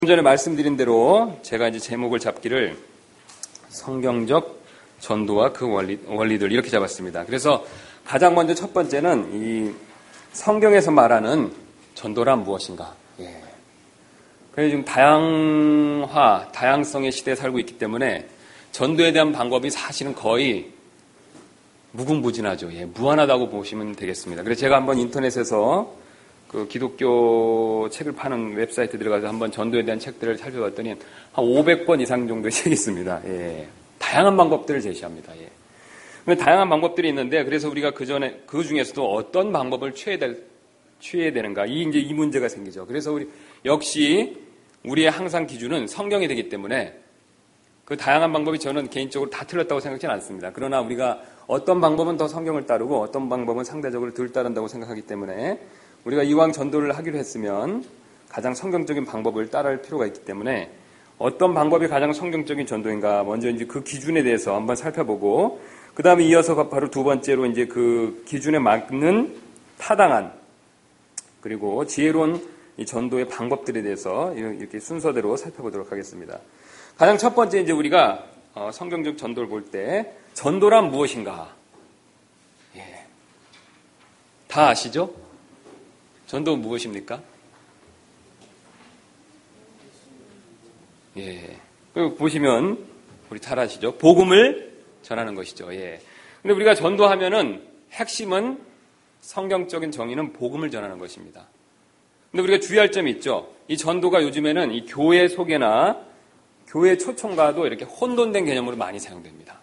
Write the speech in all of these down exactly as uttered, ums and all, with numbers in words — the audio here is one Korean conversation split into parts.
좀 전에 말씀드린 대로 제가 이제 제목을 잡기를 성경적 전도와 그 원리, 원리들 이렇게 잡았습니다. 그래서 가장 먼저 첫 번째는 이 성경에서 말하는 전도란 무엇인가. 예. 그래서 지금 다양화, 다양성의 시대에 살고 있기 때문에 전도에 대한 방법이 사실은 거의 무궁무진하죠. 예, 무한하다고 보시면 되겠습니다. 그래서 제가 한번 인터넷에서 그 기독교 책을 파는 웹사이트 들어가서 한번 전도에 대한 책들을 살펴봤더니 한 오백 번 이상 정도의 책이 있습니다. 예. 다양한 방법들을 제시합니다. 예. 다양한 방법들이 있는데 그래서 우리가 그 전에 그 중에서도 어떤 방법을 취해야 될, 취해야 되는가 이 이제 이 문제가 생기죠. 그래서 우리 역시 우리의 항상 기준은 성경이 되기 때문에 그 다양한 방법이 저는 개인적으로 다 틀렸다고 생각하지는 않습니다. 그러나 우리가 어떤 방법은 더 성경을 따르고 어떤 방법은 상대적으로 덜 따른다고 생각하기 때문에 우리가 이왕 전도를 하기로 했으면 가장 성경적인 방법을 따를 필요가 있기 때문에 어떤 방법이 가장 성경적인 전도인가 먼저 이제 그 기준에 대해서 한번 살펴보고 그 다음에 이어서 바로 두 번째로 이제 그 기준에 맞는 타당한 그리고 지혜로운 이 전도의 방법들에 대해서 이렇게 순서대로 살펴보도록 하겠습니다. 가장 첫 번째 이제 우리가 성경적 전도를 볼 때 전도란 무엇인가? 예. 다 아시죠? 전도는 무엇입니까? 예. 그리고 보시면 우리 잘 아시죠? 복음을 전하는 것이죠. 예. 근데 우리가 전도하면은 핵심은 성경적인 정의는 복음을 전하는 것입니다. 근데 우리가 주의할 점이 있죠. 이 전도가 요즘에는 이 교회 소개나 교회 초청과도 이렇게 혼돈된 개념으로 많이 사용됩니다.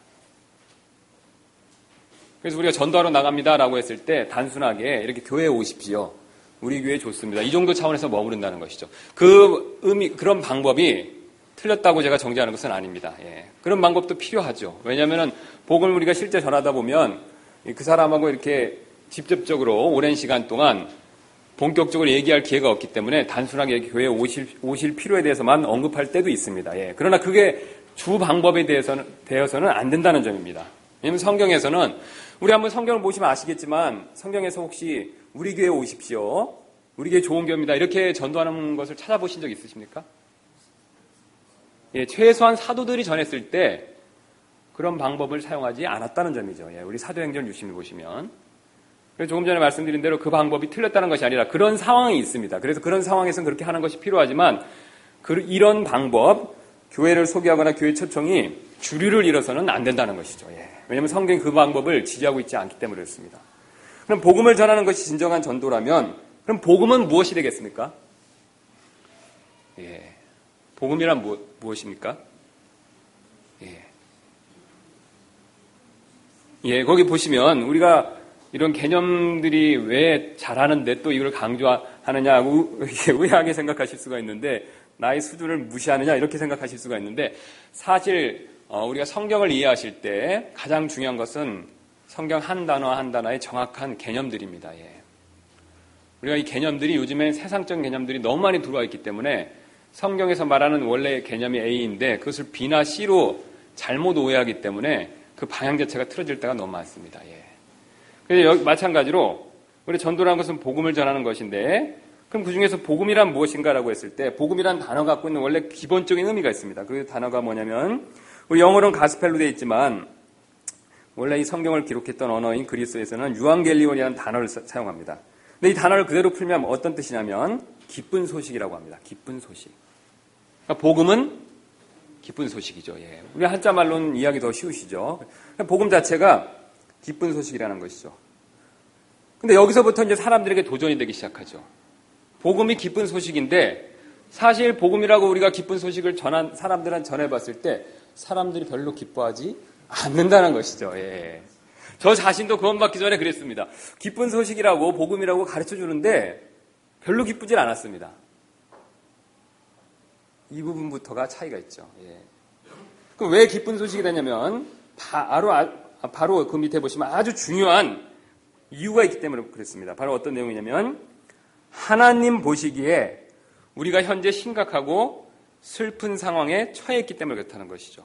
그래서 우리가 전도하러 나갑니다라고 했을 때 단순하게 이렇게 교회에 오십시오. 우리 교회 좋습니다. 이 정도 차원에서 머무른다는 것이죠. 그 의미, 그런 방법이 틀렸다고 제가 정죄하는 것은 아닙니다. 예. 그런 방법도 필요하죠. 왜냐하면 복음을 우리가 실제 전하다 보면 그 사람하고 이렇게 직접적으로 오랜 시간 동안 본격적으로 얘기할 기회가 없기 때문에 단순하게 교회에 오실, 오실 필요에 대해서만 언급할 때도 있습니다. 예. 그러나 그게 주 방법에 대해서는, 되어서는 안 된다는 점입니다. 왜냐하면 성경에서는 우리 한번 성경을 보시면 아시겠지만 성경에서 혹시 우리 교회에 오십시오. 우리 교회 좋은 교회입니다. 이렇게 전도하는 것을 찾아보신 적 있으십니까? 예, 최소한 사도들이 전했을 때 그런 방법을 사용하지 않았다는 점이죠. 예, 우리 사도행전 유심히 보시면. 그래서 조금 전에 말씀드린 대로 그 방법이 틀렸다는 것이 아니라 그런 상황이 있습니다. 그래서 그런 상황에서는 그렇게 하는 것이 필요하지만 그, 이런 방법, 교회를 소개하거나 교회 초청이 주류를 이뤄서는 안 된다는 것이죠. 예. 왜냐하면 성경이 그 방법을 지지하고 있지 않기 때문에 그렇습니다. 그럼 복음을 전하는 것이 진정한 전도라면 그럼 복음은 무엇이 되겠습니까? 예. 복음이란 무, 무엇입니까? 예. 예, 거기 보시면 우리가 이런 개념들이 왜 잘하는데 또 이걸 강조하느냐 의아하게 생각하실 수가 있는데 나의 수준을 무시하느냐 이렇게 생각하실 수가 있는데 사실 우리가 성경을 이해하실 때 가장 중요한 것은 성경 한 단어 한 단어의 정확한 개념들입니다. 예. 우리가 이 개념들이 요즘엔 세상적인 개념들이 너무 많이 들어와 있기 때문에 성경에서 말하는 원래 개념이 A인데 그것을 B나 C로 잘못 오해하기 때문에 그 방향 자체가 틀어질 때가 너무 많습니다. 예. 그래서 여기 마찬가지로 우리 전도라는 것은 복음을 전하는 것인데 그럼 그 중에서 복음이란 무엇인가라고 했을 때 복음이란 단어가 갖고 있는 원래 기본적인 의미가 있습니다. 그 단어가 뭐냐면 우리 영어로는 가스펠로 되어 있지만 원래 이 성경을 기록했던 언어인 그리스어에서는 유앙겔리온이라는 단어를 사, 사용합니다. 근데 이 단어를 그대로 풀면 어떤 뜻이냐면 기쁜 소식이라고 합니다. 기쁜 소식. 그러니까 복음은 기쁜 소식이죠. 예. 우리 한자 말로는 이해하기 더 쉬우시죠. 복음 자체가 기쁜 소식이라는 것이죠. 근데 여기서부터 이제 사람들에게 도전이 되기 시작하죠. 복음이 기쁜 소식인데 사실 복음이라고 우리가 기쁜 소식을 전한 사람들한테 전해봤을 때 사람들이 별로 기뻐하지 않는다는 것이죠. 예. 저 자신도 구원 받기 전에 그랬습니다. 기쁜 소식이라고 복음이라고 가르쳐 주는데 별로 기쁘질 않았습니다. 이 부분부터가 차이가 있죠. 예. 그럼 왜 기쁜 소식이 되냐면 바로, 바로 그 밑에 보시면 아주 중요한 이유가 있기 때문에 그랬습니다. 바로 어떤 내용이냐면 하나님 보시기에 우리가 현재 심각하고 슬픈 상황에 처해 있기 때문에 그렇다는 것이죠.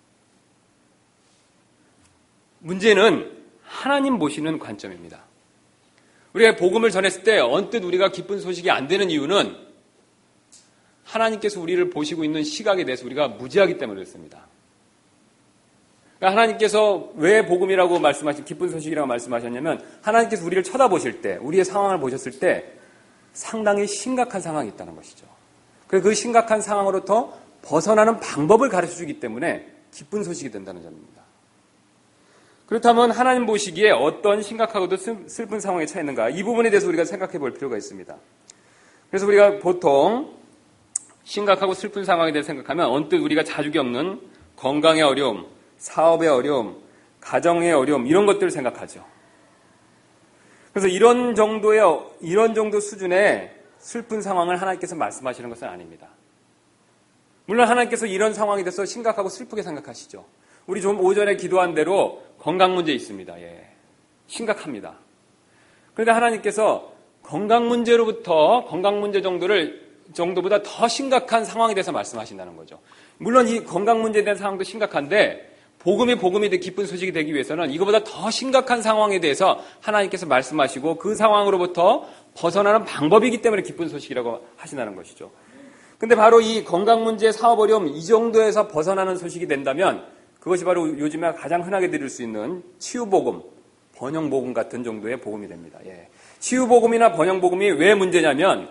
문제는 하나님 보시는 관점입니다. 우리가 복음을 전했을 때 언뜻 우리가 기쁜 소식이 안 되는 이유는 하나님께서 우리를 보시고 있는 시각에 대해서 우리가 무지하기 때문에 그렇습니다. 그러니까 하나님께서 왜 복음이라고 말씀하신, 기쁜 소식이라고 말씀하셨냐면 하나님께서 우리를 쳐다보실 때, 우리의 상황을 보셨을 때 상당히 심각한 상황이 있다는 것이죠. 그래서 그 심각한 상황으로부터 벗어나는 방법을 가르쳐주기 때문에 기쁜 소식이 된다는 점입니다. 그렇다면 하나님 보시기에 어떤 심각하고도 슬픈 상황에 처했는가, 이 부분에 대해서 우리가 생각해 볼 필요가 있습니다. 그래서 우리가 보통 심각하고 슬픈 상황에 대해 생각하면 언뜻 우리가 자주 겪는 건강의 어려움, 사업의 어려움, 가정의 어려움, 이런 것들을 생각하죠. 그래서 이런 정도의, 이런 정도 수준의 슬픈 상황을 하나님께서 말씀하시는 것은 아닙니다. 물론 하나님께서 이런 상황에 대해서 심각하고 슬프게 생각하시죠. 우리 좀 오전에 기도한 대로 건강 문제 있습니다. 예. 심각합니다. 그런데 하나님께서 건강 문제로부터 건강 문제 정도를 정도보다 더 심각한 상황에 대해서 말씀하신다는 거죠. 물론 이 건강 문제에 대한 상황도 심각한데 복음이 복음이 되 기쁜 소식이 되기 위해서는 이거보다 더 심각한 상황에 대해서 하나님께서 말씀하시고 그 상황으로부터 벗어나는 방법이기 때문에 기쁜 소식이라고 하신다는 것이죠. 근데 바로 이 건강 문제, 사업 어려움 이 정도에서 벗어나는 소식이 된다면 그것이 바로 요즘에 가장 흔하게 들을 수 있는 치유복음, 번영복음 같은 정도의 복음이 됩니다. 예. 치유복음이나 번영복음이 왜 문제냐면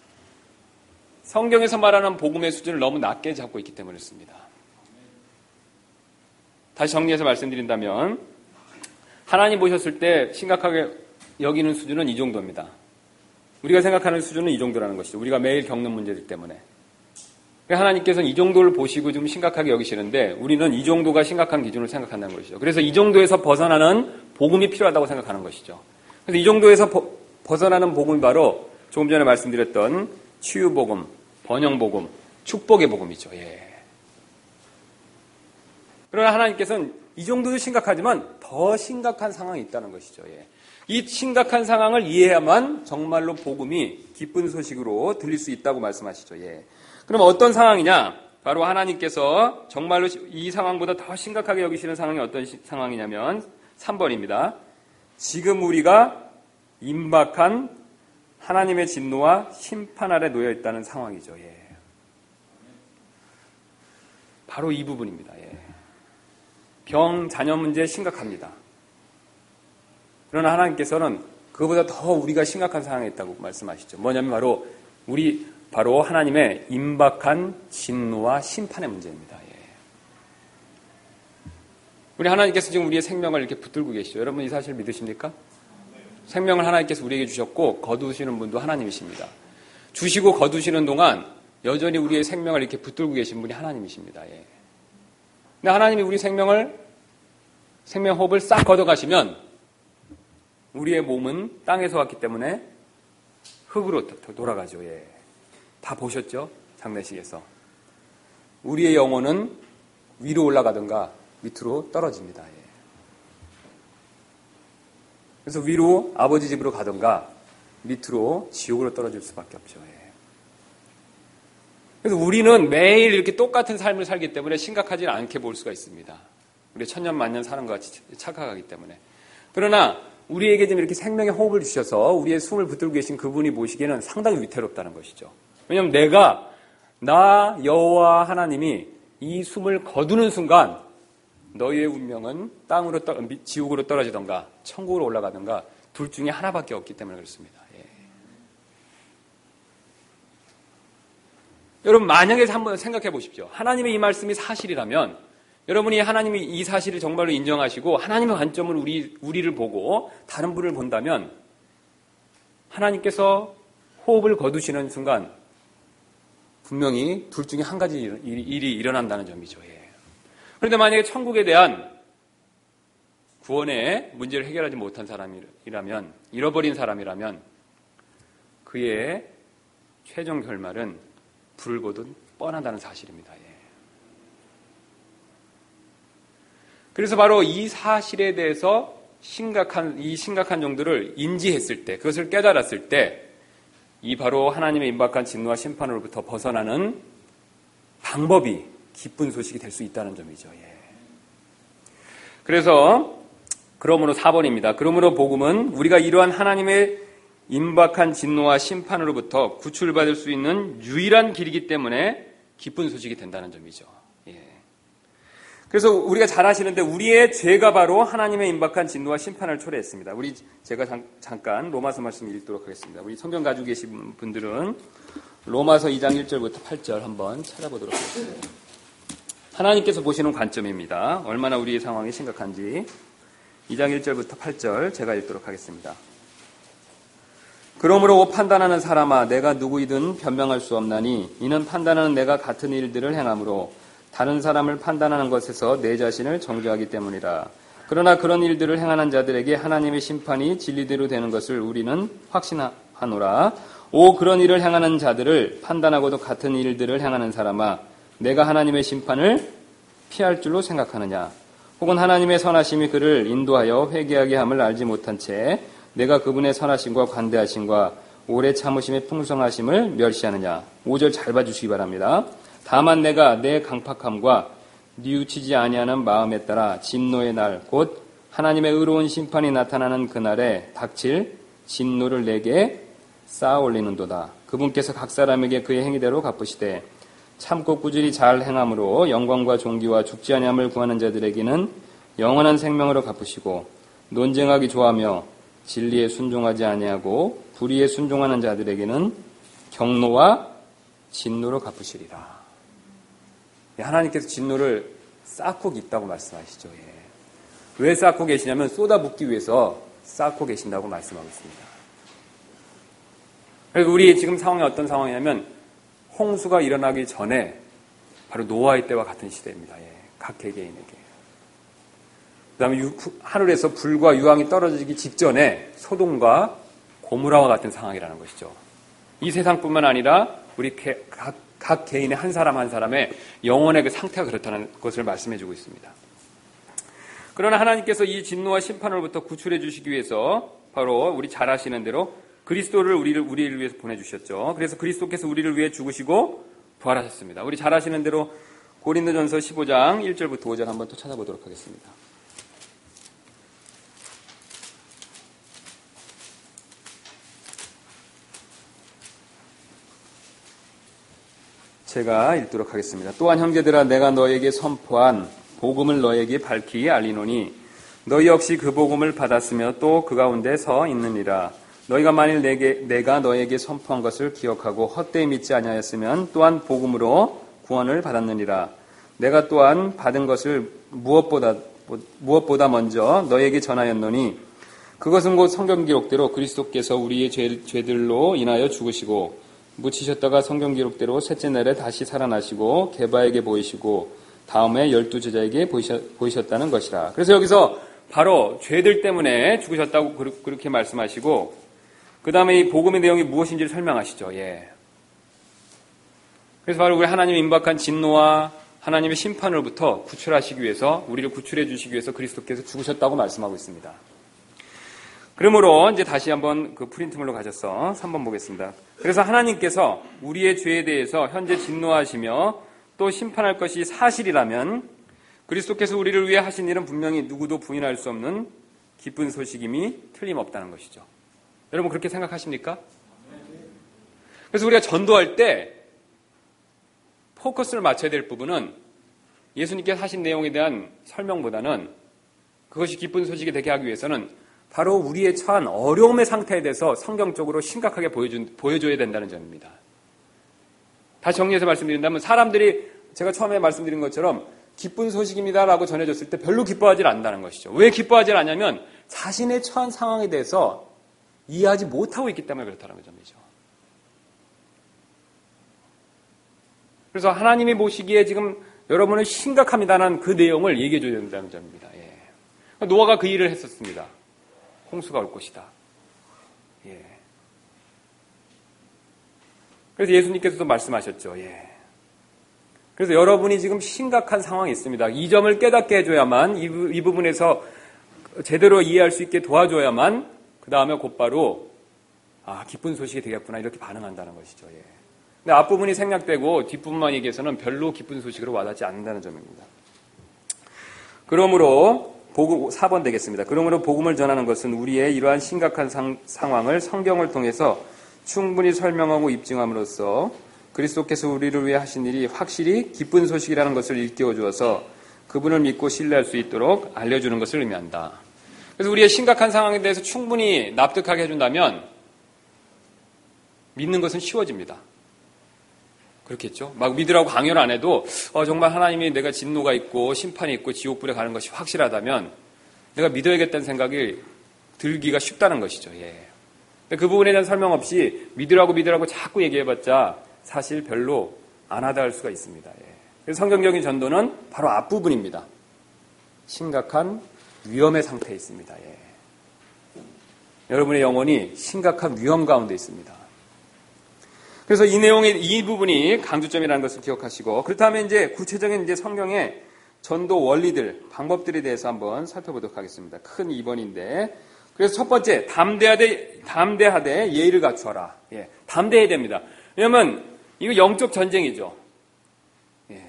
성경에서 말하는 복음의 수준을 너무 낮게 잡고 있기 때문에 그렇습니다. 다시 정리해서 말씀드린다면 하나님 보셨을 때 심각하게 여기는 수준은 이 정도입니다. 우리가 생각하는 수준은 이 정도라는 것이죠. 우리가 매일 겪는 문제들 때문에. 하나님께서는 이 정도를 보시고 좀 심각하게 여기시는데 우리는 이 정도가 심각한 기준을 생각한다는 것이죠. 그래서 이 정도에서 벗어나는 복음이 필요하다고 생각하는 것이죠. 그래서 이 정도에서 버, 벗어나는 복음이 바로 조금 전에 말씀드렸던 치유복음, 번영복음, 축복의 복음이죠. 예. 그러나 하나님께서는 이 정도도 심각하지만 더 심각한 상황이 있다는 것이죠. 예. 이 심각한 상황을 이해해야만 정말로 복음이 기쁜 소식으로 들릴 수 있다고 말씀하시죠. 예. 그럼 어떤 상황이냐? 바로 하나님께서 정말로 이 상황보다 더 심각하게 여기시는 상황이 어떤 시, 상황이냐면 삼 번입니다. 지금 우리가 임박한 하나님의 진노와 심판 아래 놓여 있다는 상황이죠. 예. 바로 이 부분입니다. 예. 병, 자녀 문제 심각합니다. 그러나 하나님께서는 그거보다 더 우리가 심각한 상황에 있다고 말씀하시죠. 뭐냐면 바로 우리 바로 하나님의 임박한 진노와 심판의 문제입니다. 예. 우리 하나님께서 지금 우리의 생명을 이렇게 붙들고 계시죠. 여러분 이 사실 믿으십니까? 생명을 하나님께서 우리에게 주셨고 거두시는 분도 하나님이십니다. 주시고 거두시는 동안 여전히 우리의 생명을 이렇게 붙들고 계신 분이 하나님이십니다. 예. 근데 하나님이 우리 생명을 생명 호흡을 싹 걷어가시면 우리의 몸은 땅에서 왔기 때문에 흙으로 돌아가죠. 예. 다 보셨죠? 장례식에서. 우리의 영혼은 위로 올라가든가 밑으로 떨어집니다. 예. 그래서 위로 아버지 집으로 가든가 밑으로 지옥으로 떨어질 수밖에 없죠. 예. 그래서 우리는 매일 이렇게 똑같은 삶을 살기 때문에 심각하지 않게 볼 수가 있습니다. 우리 천년 만년 사는 것 같이 착각하기 때문에. 그러나 우리에게 지금 이렇게 생명의 호흡을 주셔서 우리의 숨을 붙들고 계신 그분이 보시기에는 상당히 위태롭다는 것이죠. 왜냐하면 내가 나 여호와 하나님이 이 숨을 거두는 순간 너희의 운명은 땅으로 떠, 지옥으로 떨어지던가 천국으로 올라가던가 둘 중에 하나밖에 없기 때문에 그렇습니다. 예. 여러분 만약에 한번 생각해 보십시오. 하나님의 이 말씀이 사실이라면 여러분이 하나님이 이 사실을 정말로 인정하시고 하나님의 관점을 우리, 우리를 보고 다른 분을 본다면 하나님께서 호흡을 거두시는 순간 분명히 둘 중에 한 가지 일이, 일이 일어난다는 점이죠. 예. 그런데 만약에 천국에 대한 구원의 문제를 해결하지 못한 사람이라면, 잃어버린 사람이라면 그의 최종 결말은 불보듯 뻔하다는 사실입니다. 예. 그래서 바로 이 사실에 대해서 심각한, 이 심각한 정도를 인지했을 때, 그것을 깨달았을 때, 이 바로 하나님의 임박한 진노와 심판으로부터 벗어나는 방법이 기쁜 소식이 될 수 있다는 점이죠. 예. 그래서 그러므로 사 번입니다. 그러므로 복음은 우리가 이러한 하나님의 임박한 진노와 심판으로부터 구출받을 수 있는 유일한 길이기 때문에 기쁜 소식이 된다는 점이죠. 예. 그래서 우리가 잘 아시는데 우리의 죄가 바로 하나님의 임박한 진노와 심판을 초래했습니다. 우리 제가 잠, 잠깐 로마서 말씀 읽도록 하겠습니다. 우리 성경 가지고 계신 분들은 로마서 이 장 일 절부터 팔 절 한번 찾아보도록 하겠습니다. 하나님께서 보시는 관점입니다. 얼마나 우리의 상황이 심각한지. 이 장 일 절부터 팔 절 제가 읽도록 하겠습니다. 그러므로 판단하는 사람아 내가 누구이든 변명할 수 없나니 이는 판단하는 내가 같은 일들을 행함으로 다른 사람을 판단하는 것에서 내 자신을 정죄하기 때문이라. 그러나 그런 일들을 행하는 자들에게 하나님의 심판이 진리대로 되는 것을 우리는 확신하노라. 오 그런 일을 행하는 자들을 판단하고도 같은 일들을 행하는 사람아 내가 하나님의 심판을 피할 줄로 생각하느냐. 혹은 하나님의 선하심이 그를 인도하여 회개하게 함을 알지 못한 채 내가 그분의 선하심과 관대하심과 오래 참으심의 풍성하심을 멸시하느냐. 오 절 잘 봐주시기 바랍니다. 다만 내가 내 강팍함과 뉘우치지 아니하는 마음에 따라 진노의 날 곧 하나님의 의로운 심판이 나타나는 그날에 닥칠 진노를 내게 쌓아 올리는도다. 그분께서 각 사람에게 그의 행위대로 갚으시되 참고 꾸준히 잘 행함으로 영광과 존귀와 죽지 아니함을 구하는 자들에게는 영원한 생명으로 갚으시고 논쟁하기 좋아하며 진리에 순종하지 아니하고 불의에 순종하는 자들에게는 경노와 진노로 갚으시리라. 하나님께서 진노를 쌓고 있다고 말씀하시죠. 예. 왜 쌓고 계시냐면 쏟아붓기 위해서 쌓고 계신다고 말씀하고 있습니다. 그래서 우리 지금 상황이 어떤 상황이냐면 홍수가 일어나기 전에 바로 노아의 때와 같은 시대입니다. 예. 각 개개인에게. 그 다음에 하늘에서 불과 유황이 떨어지기 직전에 소돔과 고무라와 같은 상황이라는 것이죠. 이 세상뿐만 아니라 우리 각, 각 개인의 한 사람 한 사람의 영혼의 그 상태가 그렇다는 것을 말씀해주고 있습니다. 그러나 하나님께서 이 진노와 심판으로부터 구출해 주시기 위해서 바로 우리 잘 아시는 대로 그리스도를 우리를, 우리를 위해서 보내주셨죠. 그래서 그리스도께서 우리를 위해 죽으시고 부활하셨습니다. 우리 잘 아시는 대로 고린도전서 십오 장 일 절부터 오 절 한번 또 찾아보도록 하겠습니다. 제가 읽도록 하겠습니다. 또한 형제들아 내가 너에게 선포한 복음을 너에게 밝히 알리노니 너희 역시 그 복음을 받았으며 또 그 가운데 서 있느니라. 너희가 만일 내게, 내가 너에게 선포한 것을 기억하고 헛되이 믿지 아니하였으면 또한 복음으로 구원을 받았느니라. 내가 또한 받은 것을 무엇보다, 무엇보다 먼저 너에게 전하였노니 그것은 곧 성경 기록대로 그리스도께서 우리의 죄, 죄들로 인하여 죽으시고 묻히셨다가 성경 기록대로 셋째 날에 다시 살아나시고 게바에게 보이시고 다음에 열두 제자에게 보이셨, 보이셨다는 것이라. 그래서 여기서 바로 죄들 때문에 죽으셨다고 그렇게 말씀하시고 그 다음에 이 복음의 내용이 무엇인지를 설명하시죠. 예. 그래서 바로 우리 하나님의 임박한 진노와 하나님의 심판으로부터 구출하시기 위해서 우리를 구출해 주시기 위해서 그리스도께서 죽으셨다고 말씀하고 있습니다. 그러므로 이제 다시 한번 그 프린트물로 가셔서 삼 번 보겠습니다. 그래서 하나님께서 우리의 죄에 대해서 현재 진노하시며 또 심판할 것이 사실이라면 그리스도께서 우리를 위해 하신 일은 분명히 누구도 부인할 수 없는 기쁜 소식임이 틀림없다는 것이죠. 여러분 그렇게 생각하십니까? 그래서 우리가 전도할 때 포커스를 맞춰야 될 부분은 예수님께서 하신 내용에 대한 설명보다는 그것이 기쁜 소식이 되게 하기 위해서는 바로 우리의 처한 어려움의 상태에 대해서 성경적으로 심각하게 보여준, 보여줘야 된다는 점입니다. 다시 정리해서 말씀드린다면 사람들이 제가 처음에 말씀드린 것처럼 기쁜 소식입니다라고 전해졌을 때 별로 기뻐하지 않는다는 것이죠. 왜 기뻐하지 않냐면 자신의 처한 상황에 대해서 이해하지 못하고 있기 때문에 그렇다는 점이죠. 그래서 하나님이 보시기에 지금 여러분은 심각합니다라는 그 내용을 얘기해 줘야 된다는 점입니다. 예. 노아가 그 일을 했었습니다. 홍수가 올 것이다. 예. 그래서 예수님께서도 말씀하셨죠. 예. 그래서 여러분이 지금 심각한 상황이 있습니다. 이 점을 깨닫게 해줘야만 이, 이 부분에서 제대로 이해할 수 있게 도와줘야만 그 다음에 곧바로 아 기쁜 소식이 되겠구나 이렇게 반응한다는 것이죠. 예. 근데 앞부분이 생략되고 뒷부분만 얘기해서는 별로 기쁜 소식으로 와닿지 않는다는 점입니다. 그러므로 복음, 사 번 되겠습니다. 그러므로 복음을 전하는 것은 우리의 이러한 심각한 상, 상황을 성경을 통해서 충분히 설명하고 입증함으로써 그리스도께서 우리를 위해 하신 일이 확실히 기쁜 소식이라는 것을 일깨워 주어서 그분을 믿고 신뢰할 수 있도록 알려주는 것을 의미한다. 그래서 우리의 심각한 상황에 대해서 충분히 납득하게 해준다면 믿는 것은 쉬워집니다. 그렇겠죠? 막 믿으라고 강요를 안 해도 어, 정말 하나님이 내가 진노가 있고 심판이 있고 지옥불에 가는 것이 확실하다면 내가 믿어야겠다는 생각이 들기가 쉽다는 것이죠. 예. 그 부분에 대한 설명 없이 믿으라고 믿으라고 자꾸 얘기해봤자 사실 별로 안 하다 할 수가 있습니다. 예. 그래서 성경적인 전도는 바로 앞부분입니다. 심각한 위험의 상태에 있습니다. 예. 여러분의 영혼이 심각한 위험 가운데 있습니다. 그래서 이 내용의 이 부분이 강조점이라는 것을 기억하시고, 그렇다면 이제 구체적인 이제 성경의 전도 원리들, 방법들에 대해서 한번 살펴보도록 하겠습니다. 큰 이 번인데, 그래서 첫 번째, 담대하되, 담대하되 예의를 갖추어라. 예, 담대해야 됩니다. 왜냐면 이거 영적 전쟁이죠. 예.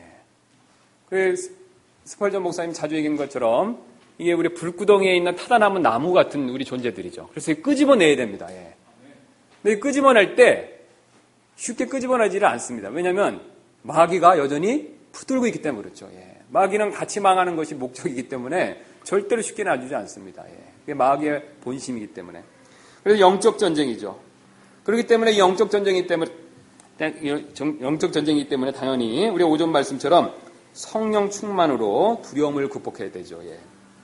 그 스펄전 목사님 자주 얘기한 것처럼 이게 우리 불구덩이에 있는 타다나무 나무 같은 우리 존재들이죠. 그래서 끄집어내야 됩니다. 예. 근데 끄집어낼 때 쉽게 끄집어내지를 않습니다. 왜냐하면 마귀가 여전히 붙들고 있기 때문에 그렇죠. 예. 마귀는 같이 망하는 것이 목적이기 때문에 절대로 쉽게 놔주지 않습니다. 예. 그게 마귀의 본심이기 때문에. 그래서 영적 전쟁이죠. 그렇기 때문에 영적 전쟁이기 때문에 영적 전쟁이기 때문에 당연히 우리 오전 말씀처럼 성령 충만으로 두려움을 극복해야 되죠. 예.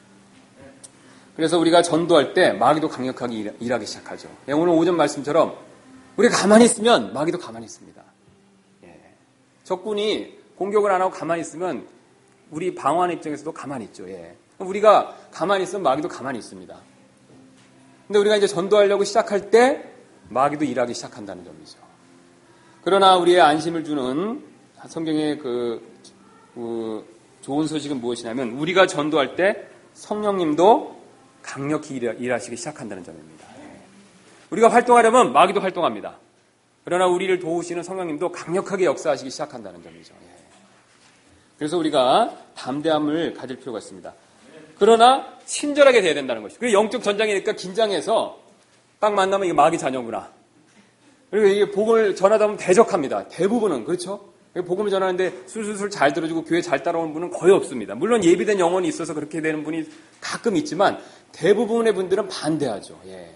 그래서 우리가 전도할 때 마귀도 강력하게 일하기 시작하죠. 예. 오늘 오전 말씀처럼 우리가 가만히 있으면 마귀도 가만히 있습니다. 예. 적군이 공격을 안 하고 가만히 있으면 우리 방어하는 입장에서도 가만히 있죠. 예. 우리가 가만히 있으면 마귀도 가만히 있습니다. 근데 우리가 이제 전도하려고 시작할 때 마귀도 일하기 시작한다는 점이죠. 그러나 우리의 안심을 주는 성경의 그, 그 좋은 소식은 무엇이냐면 우리가 전도할 때 성령님도 강력히 일하시기 시작한다는 점입니다. 우리가 활동하려면 마귀도 활동합니다. 그러나 우리를 도우시는 성령님도 강력하게 역사하시기 시작한다는 점이죠. 그래서 우리가 담대함을 가질 필요가 있습니다. 그러나 친절하게 돼야 된다는 것이죠. 그리고 영적 전장이니까 긴장해서 딱 만나면 이게 마귀 자녀구나. 그리고 이게 복음을 전하다 보면 대적합니다. 대부분은 그렇죠. 복음을 전하는데 술술술 잘 들어주고 교회 잘 따라오는 분은 거의 없습니다. 물론 예비된 영혼이 있어서 그렇게 되는 분이 가끔 있지만 대부분의 분들은 반대하죠. 예.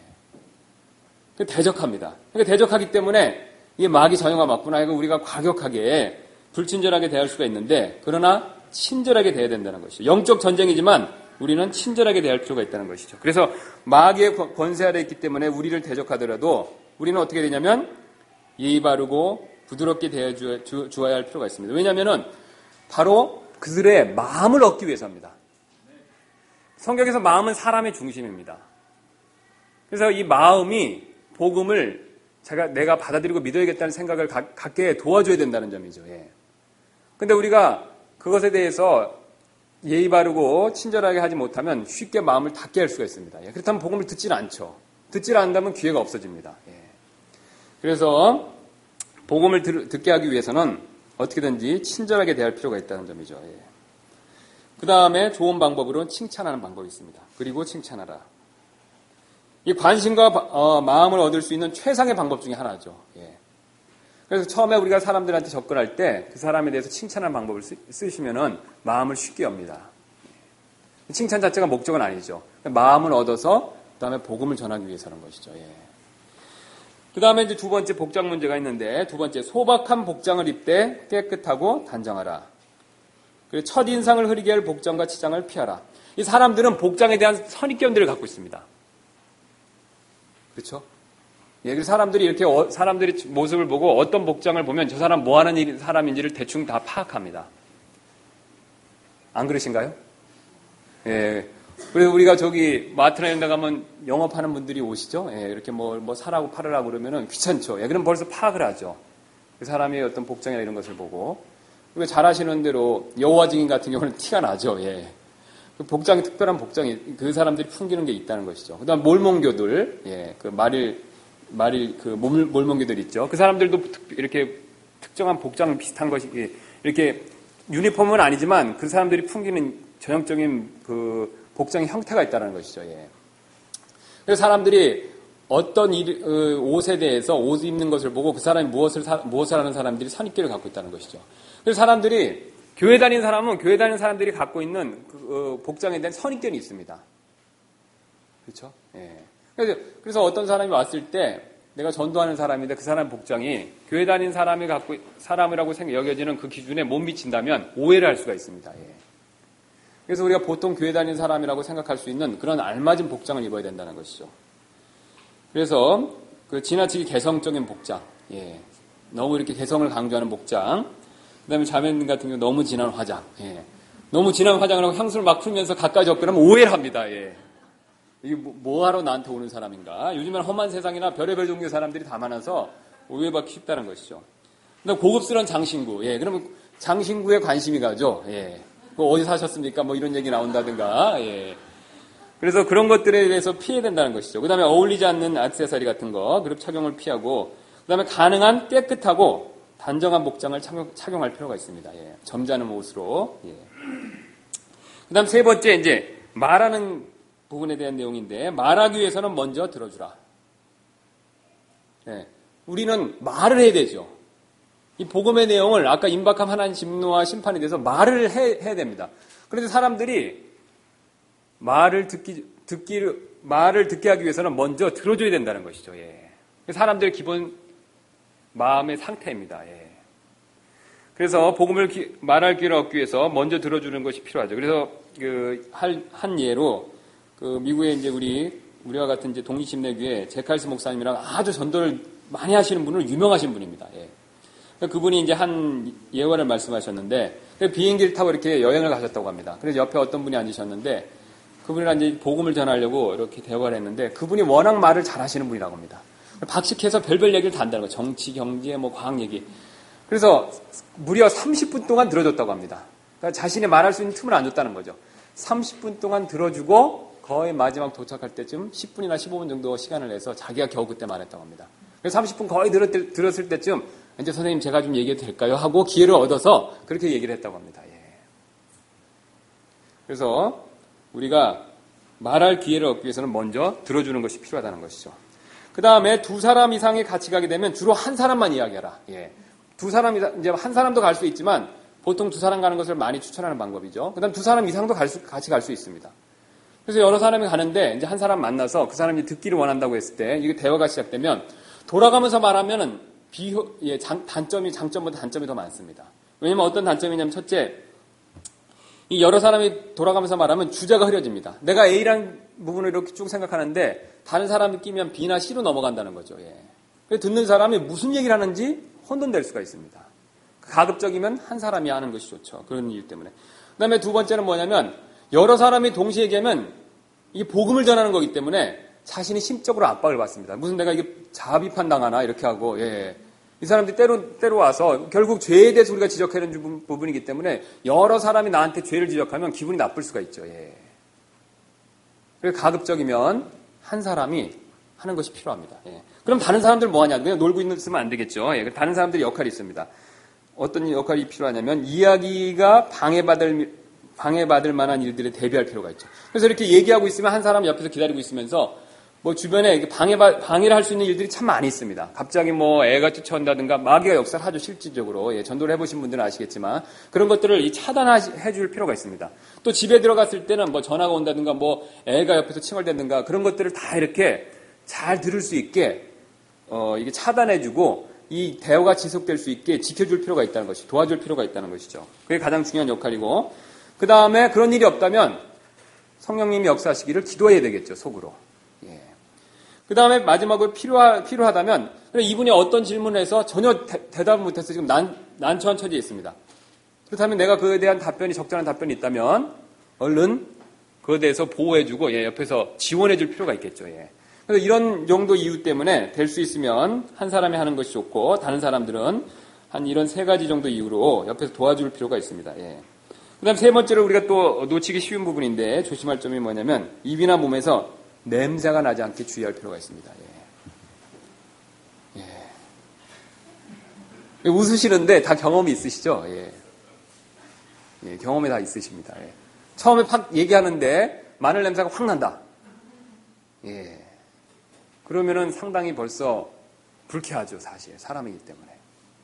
대적합니다. 그러니까 대적하기 때문에 이게 마귀 자녀가 맞구나. 이거 우리가 과격하게 불친절하게 대할 수가 있는데 그러나 친절하게 대해야 된다는 것이죠. 영적 전쟁이지만 우리는 친절하게 대할 필요가 있다는 것이죠. 그래서 마귀의 권세 아래 있기 때문에 우리를 대적하더라도 우리는 어떻게 되냐면 예의 바르고 부드럽게 대해 주어야 할 필요가 있습니다. 왜냐하면 바로 그들의 마음을 얻기 위해서입니다. 성경에서 마음은 사람의 중심입니다. 그래서 이 마음이 복음을 제가 내가 받아들이고 믿어야겠다는 생각을 가, 갖게 도와줘야 된다는 점이죠. 예. 근데 우리가 그것에 대해서 예의 바르고 친절하게 하지 못하면 쉽게 마음을 닫게 할 수가 있습니다. 예. 그렇다면 복음을 듣질 않죠. 듣질 않는다면 기회가 없어집니다. 예. 그래서 복음을 들, 듣게 하기 위해서는 어떻게든지 친절하게 대할 필요가 있다는 점이죠. 예. 그 다음에 좋은 방법으로는 칭찬하는 방법이 있습니다. 그리고 칭찬하라. 이 관심과 어, 마음을 얻을 수 있는 최상의 방법 중에 하나죠. 예. 그래서 처음에 우리가 사람들한테 접근할 때 그 사람에 대해서 칭찬하는 방법을 쓰, 쓰시면은 마음을 쉽게 엽니다. 칭찬 자체가 목적은 아니죠. 마음을 얻어서 그 다음에 복음을 전하기 위해서는 것이죠. 예. 그 다음에 이제 두 번째 복장 문제가 있는데 두 번째 소박한 복장을 입되 깨끗하고 단정하라. 그리고 첫 인상을 흐리게 할 복장과 치장을 피하라. 이 사람들은 복장에 대한 선입견들을 갖고 있습니다. 그렇죠? 예, 사람들이 이렇게 어, 사람들이 모습을 보고 어떤 복장을 보면 저 사람 뭐 하는 일, 사람인지를 대충 다 파악합니다. 안 그러신가요? 예. 그래서 우리가 저기 마트나 이런 데 가면 영업하는 분들이 오시죠? 예, 이렇게 뭐, 뭐 사라고 팔으라고 그러면은 귀찮죠. 예, 그럼 벌써 파악을 하죠. 그 사람의 어떤 복장이나 이런 것을 보고. 그리고 잘 아시는 대로 여호와 증인 같은 경우는 티가 나죠. 예. 그 복장이, 특별한 복장이, 그 사람들이 풍기는 게 있다는 것이죠. 그 다음 몰몬교들, 예, 그 말일, 말일, 그 몰, 몰몬교들 있죠. 그 사람들도 이렇게 특정한 복장 비슷한 것이, 이렇게 유니폼은 아니지만 그 사람들이 풍기는 전형적인 그 복장의 형태가 있다는 것이죠. 예. 그래서 사람들이 어떤 일, 어, 옷에 대해서 옷 입는 것을 보고 그 사람이 무엇을, 사, 무엇을 하는 사람들이 선입견을 갖고 있다는 것이죠. 그래서 사람들이, 교회 다니는 사람은 교회 다니는 사람들이 갖고 있는 그, 어, 복장에 대한 선입견이 있습니다. 그렇죠? 예. 그래서, 그래서 어떤 사람이 왔을 때 내가 전도하는 사람인데 그 사람 복장이 교회 다니는 사람이 갖고, 사람이라고 생각, 여겨지는 그 기준에 못 미친다면 오해를 할 수가 있습니다. 예. 그래서 우리가 보통 교회 다니는 사람이라고 생각할 수 있는 그런 알맞은 복장을 입어야 된다는 것이죠. 그래서 그 지나치게 개성적인 복장, 예. 너무 이렇게 개성을 강조하는 복장, 그다음에 자매님 같은 경우 너무 진한 화장, 예. 너무 진한 화장을 하고 향수를 막 풀면서 가까이 접근하면 오해를 합니다. 예. 이게 뭐, 뭐하러 나한테 오는 사람인가? 요즘은 험한 세상이나 별의별 종류의 사람들이 다 많아서 오해받기 쉽다는 것이죠. 그다음 고급스러운 장신구, 예. 그러면 장신구에 관심이 가죠. 예. 뭐 어디 사셨습니까? 뭐 이런 얘기 나온다든가, 예. 그래서 그런 것들에 대해서 피해야 된다는 것이죠. 그 다음에 어울리지 않는 액세서리 같은 거, 그룹 착용을 피하고, 그 다음에 가능한 깨끗하고 단정한 복장을 착용, 착용할 필요가 있습니다. 예. 점잖은 옷으로. 예. 그 다음 세 번째, 이제, 말하는 부분에 대한 내용인데, 말하기 위해서는 먼저 들어주라. 예. 우리는 말을 해야 되죠. 이 복음의 내용을 아까 임박한 하나님 진노와 심판에 대해서 말을 해, 해야 됩니다. 그런데 사람들이 말을 듣기, 듣기를, 말을 듣게 하기 위해서는 먼저 들어줘야 된다는 것이죠. 예. 사람들의 기본 마음의 상태입니다. 예. 그래서 복음을 기, 말할 기회를 얻기 위해서 먼저 들어주는 것이 필요하죠. 그래서 그, 한, 한 예로, 그, 미국에 이제 우리, 우리와 같은 이제 독립심례교회 제칼스 목사님이랑 아주 전도를 많이 하시는 분으로 유명하신 분입니다. 예. 그분이 이제 한 예화를 말씀하셨는데, 비행기를 타고 이렇게 여행을 가셨다고 합니다. 그래서 옆에 어떤 분이 앉으셨는데, 그분이랑 이제 복음을 전하려고 이렇게 대화를 했는데 그분이 워낙 말을 잘하시는 분이라고 합니다. 박식해서 별별 얘기를 다 한다는 거예요. 정치, 경제, 뭐 과학 얘기. 그래서 무려 삼십 분 동안 들어줬다고 합니다. 그러니까 자신이 말할 수 있는 틈을 안 줬다는 거죠. 삼십 분 동안 들어주고 거의 마지막 도착할 때쯤 십 분이나 십오 분 정도 시간을 내서 자기가 겨우 그때 말했다고 합니다. 그래서 삼십 분 거의 들었, 들었을 때쯤 이제 선생님 제가 좀 얘기해도 될까요? 하고 기회를 얻어서 그렇게 얘기를 했다고 합니다. 예. 그래서 우리가 말할 기회를 얻기 위해서는 먼저 들어주는 것이 필요하다는 것이죠. 그 다음에 두 사람 이상이 같이 가게 되면 주로 한 사람만 이야기하라. 예. 두 사람 이상, 이제 한 사람도 갈 수 있지만 보통 두 사람 가는 것을 많이 추천하는 방법이죠. 그 다음 두 사람 이상도 갈 수, 같이 갈 수 있습니다. 그래서 여러 사람이 가는데 이제 한 사람 만나서 그 사람이 듣기를 원한다고 했을 때 이게 대화가 시작되면 돌아가면서 말하면은 비효, 예, 장, 단점이, 장점보다 단점이 더 많습니다. 왜냐면 어떤 단점이냐면 첫째, 이 여러 사람이 돌아가면서 말하면 주제가 흐려집니다. 내가 A라는 부분을 이렇게 쭉 생각하는데 다른 사람이 끼면 B나 C로 넘어간다는 거죠. 예. 그래서 듣는 사람이 무슨 얘기를 하는지 혼돈될 수가 있습니다. 가급적이면 한 사람이 하는 것이 좋죠. 그런 이유 때문에. 그 다음에 두 번째는 뭐냐면 여러 사람이 동시에 얘기하면 이게 복음을 전하는 거기 때문에 자신이 심적으로 압박을 받습니다. 무슨 내가 이게 자비판 당하나 이렇게 하고 예. 이 사람들이 때로, 때로 와서 결국 죄에 대해서 우리가 지적해야 되는 부분이기 때문에 여러 사람이 나한테 죄를 지적하면 기분이 나쁠 수가 있죠. 예. 그래서 가급적이면 한 사람이 하는 것이 필요합니다. 예. 그럼 다른 사람들 뭐 하냐? 그냥 놀고 있으면 안 되겠죠. 예. 다른 사람들이 역할이 있습니다. 어떤 역할이 필요하냐면 이야기가 방해받을, 방해받을 만한 일들에 대비할 필요가 있죠. 그래서 이렇게 얘기하고 있으면 한 사람 옆에서 기다리고 있으면서 뭐 주변에 방해, 방해를 할 수 있는 일들이 참 많이 있습니다. 갑자기 뭐 애가 쫓아온다든가 마귀가 역사를 하죠, 실질적으로. 예, 전도를 해보신 분들은 아시겠지만 그런 것들을 차단해 줄 필요가 있습니다. 또 집에 들어갔을 때는 뭐 전화가 온다든가 뭐 애가 옆에서 칭얼댄다든가 그런 것들을 다 이렇게 잘 들을 수 있게 어, 이게 차단해주고 이 대화가 지속될 수 있게 지켜줄 필요가 있다는 것이, 도와줄 필요가 있다는 것이죠. 그게 가장 중요한 역할이고, 그 다음에 그런 일이 없다면 성령님이 역사하시기를 기도해야 되겠죠, 속으로. 예. 그 다음에 마지막으로 필요하, 필요하다면 이분이 어떤 질문을 해서 전혀 대, 대답을 못해서 지금 난, 난처한 처지에 있습니다. 그렇다면 내가 그에 대한 답변이 적절한 답변이 있다면 얼른 그에 대해서 보호해주고 예, 옆에서 지원해줄 필요가 있겠죠. 예. 그래서 이런 정도 이유 때문에 될 수 있으면 한 사람이 하는 것이 좋고 다른 사람들은 한 이런 세 가지 정도 이유로 옆에서 도와줄 필요가 있습니다. 예. 그 다음 세 번째로 우리가 또 놓치기 쉬운 부분인데 조심할 점이 뭐냐면 입이나 몸에서 냄새가 나지 않게 주의할 필요가 있습니다. 예. 예. 웃으시는데 다 경험이 있으시죠? 예. 예, 경험이 다 있으십니다. 예. 처음에 팍 얘기하는데 마늘 냄새가 확 난다. 예. 그러면은 상당히 벌써 불쾌하죠, 사실. 사람이기 때문에.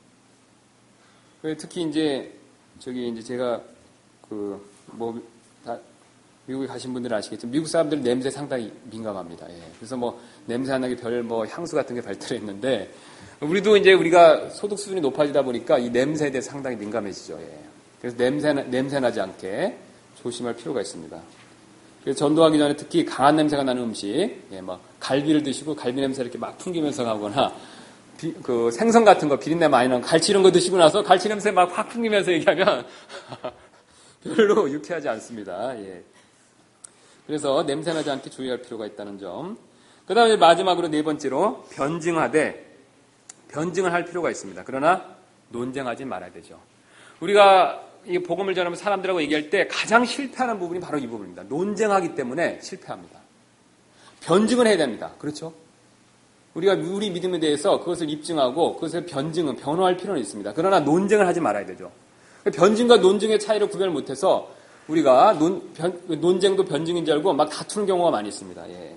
특히 이제, 저기 이제 제가 그, 뭐, 다, 미국에 가신 분들은 아시겠지만, 미국 사람들은 냄새 상당히 민감합니다. 예. 그래서 뭐, 냄새 안 나게 별 뭐, 향수 같은 게 발달했는데, 우리도 이제 우리가 소득 수준이 높아지다 보니까 이 냄새에 대해 상당히 민감해지죠. 예. 그래서 냄새, 냄새 나지 않게 조심할 필요가 있습니다. 그래서 전도하기 전에 특히 강한 냄새가 나는 음식, 예, 뭐, 갈비를 드시고 갈비 냄새 이렇게 막 풍기면서 가거나, 비, 그 생선 같은 거 비린내 많이 나는 갈치 이런 거 드시고 나서 갈치 냄새 막 확 풍기면서 얘기하면 별로 유쾌하지 않습니다. 예. 그래서 냄새 나지 않게 주의할 필요가 있다는 점. 그 다음에 마지막으로 네 번째로 변증하되 변증을 할 필요가 있습니다. 그러나 논쟁하지 말아야 되죠. 우리가 이 복음을 전하면 사람들하고 얘기할 때 가장 실패하는 부분이 바로 이 부분입니다. 논쟁하기 때문에 실패합니다. 변증을 해야 됩니다. 그렇죠? 우리가 우리 믿음에 대해서 그것을 입증하고 그것을 변증은 변호할 필요는 있습니다. 그러나 논쟁을 하지 말아야 되죠. 변증과 논증의 차이를 구별 못해서 우리가 논, 변, 논쟁도 변증인 줄 알고 막 다투는 경우가 많이 있습니다. 예.